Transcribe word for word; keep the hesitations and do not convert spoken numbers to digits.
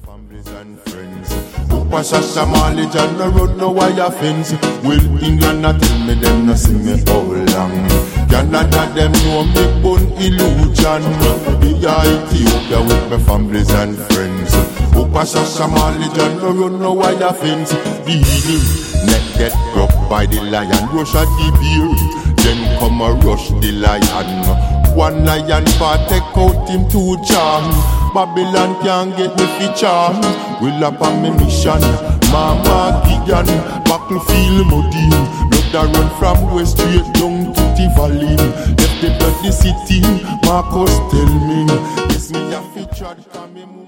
families and friends. Upashasha Malage and no road no wire fence. Will England not tell me them no see me how long? Canada them know me born illusion. The Ethiopia with my families and friends. Upashasha Malage and no road no wire fence. The eagle neck get broke by the lion. Rush at the beer. Then come a rush the lion. One lion part take out him two charm. Babylon can't get me fi charm. Will up on me mission. Mama Gigan, battlefield muddy. Blood a run from west straight down to the valley. Left the bloody city, Marcus tell me. Yes me a fi trod 'cause me